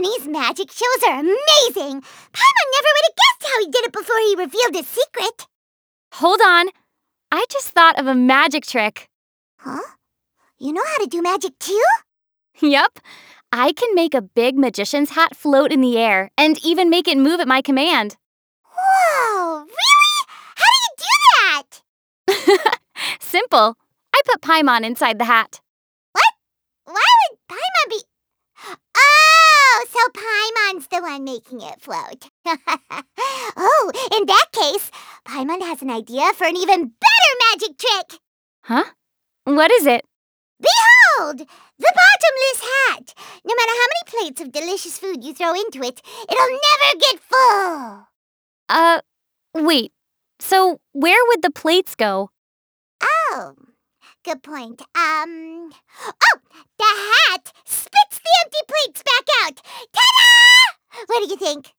Winnie's magic shows are amazing. Paimon never would have guessed how he did it before he revealed his secret. Hold on. I just thought of a magic trick. Huh? You know how to do magic too? Yup. I can make a big magician's hat float in the air and even make it move at my command. Whoa, really? How do you do that? Simple. I put Paimon inside the hat. What? Why would Paimon be... Oh, so Paimon's the one making it float. Oh, in that case, Paimon has an idea for an even better magic trick. Huh? What is it? Behold! The bottomless hat! No matter how many plates of delicious food you throw into it, it'll never get full! Wait. So where would the plates go? Oh, good point. Oh, the hat spits the empty plates back out! Ta-da! What do you think?